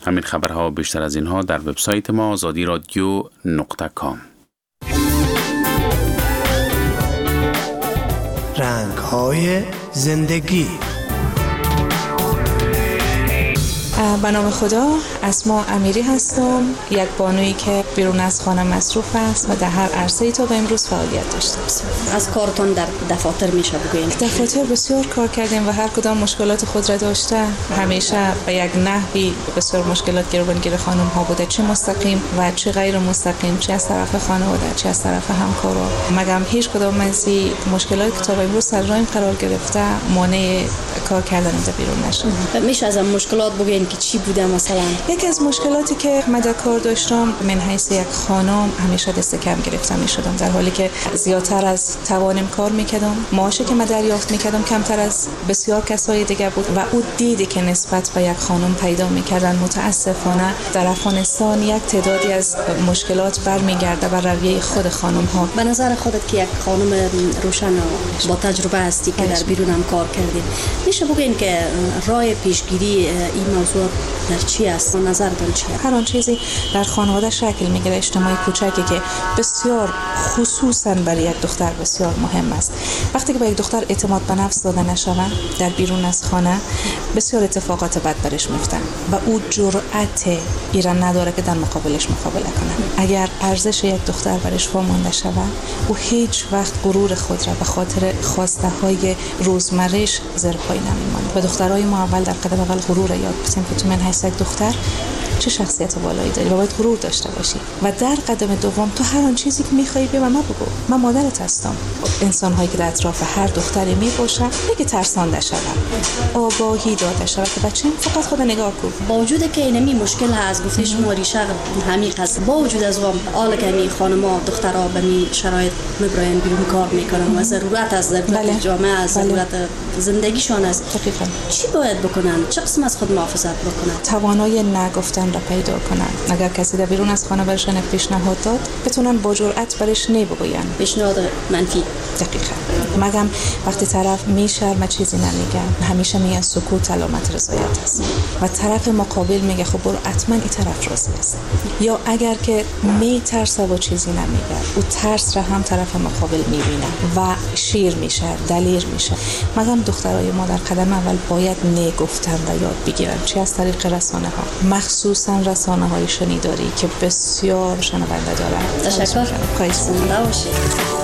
همین خبرها بیشتر از اینها در وبسایت ما azadiradio.com. رنگ‌های زندگی. به نام خدا، اسما امیری هستم، یک بانویی که بیرون از خانه مصروف است و در هر عرصه‌ای تا به امروز فعالیت داشته است. از کارتون در دفاتر میشه بگوییم؟ دفاتر بسیار کار کردیم و هر کدام مشکلات خود را داشته. همیشه به یک نحوی بسیار مشکلات گیر خانم ها بوده، چه مستقیم و چه غیر مستقیم، چه از طرف خانواده چه از طرف همکارا. مگم هیچ کدام از این مشکلات که تا به امروز سر راهیم قرار گرفته مانع کار کردن در بیرون نشد. میشه از مشکلات بگوییم که چی بوده؟ مثلا یکی از مشکلاتی که من در کار داشتم من حیث یک خانم همیشه دست کم گرفته می شدم، در حالی که زیادتر از توانم کار میکردم. معاشی که من دریافت میکردم کمتر از بسیار کسای دیگه بود و او دیدی که نسبت به یک خانم پیدا میکردن. متاسفانه در افغانستان یک تعدادی از مشکلات برمیگرده بر رویه خود خانم ها. به نظر خودت که یک خانم روشن و با تجربه هستی که در بیرون هم کار کردی، میشه بگین که راه پیشگیری این موضوع در چی است؟ نظرتون چیه؟ هر آن چیزی در خانواده شکل میگیره، اجتماعی کوچکی که بسیار خصوصا برای یک دختر بسیار مهم است. وقتی که به یک دختر اعتماد به نفس داده نشود در بیرون از خانه، بسیار اتفاقات بد برش میفته و او جرأت ایران نداره که در مقابلش مقابله کنه. اگر ارزش یک دختر برش وامانده شود، او هیچ وقت غرور خود را به خاطر خواسته های روزمره‌اش زیر پای نمیماند. به دخترای ما اول در قدم اول غرور یاد بدیم که تو من حیث یک دختر چه شخصیت بالایی داری و باید غرور داشته باشی، و در قدم دوم تو هر آن چیزی که می‌خوای به من بگو، من مادرت هستم. انسان‌هایی که در اطراف هر دختری میباشن دیگه ترسانده شدن، آگاهی داده شود که بچه‌م فقط خود نگاه کن. با وجود که اینمی مشکل هست، گفته شما ریشه عمیق است، با وجود از اون حال که می خانم‌ها دخترها به می شرایط میبرن بیرون کار میکنن و ضرورت از ضرورت جامعه از ضرورت زندگیشان است، دقیقاً چی باید بکنن؟ چه قسم از خود محافظت بکنن؟ توانایی نگفتن را پیدا کنن. اگر کسی در بیرون از خانه برش پیشنهاد داد، بتونن با جرأت برش نبگوین. پیشنهاد منفی. دقیقاً. مگم وقتی طرف میشرمه چیزی نمیگه، همیشه میگن سکوت علامت رضایت است و طرف مقابل میگه خب برو حتما این طرف راضی است. یا اگر که میترسه و چیزی نمیگه، او ترس را هم طرف مقابل میبینه و شیر میشه، دلیر میشه. مگم دخترای ما در قدم اول باید نگفتن را یاد بگیرن، چه از طریق رسانه ها، مخصوصا رسانه های شنیداری که بسیار شنونده دارن. تشکر. خواهش می‌کنم.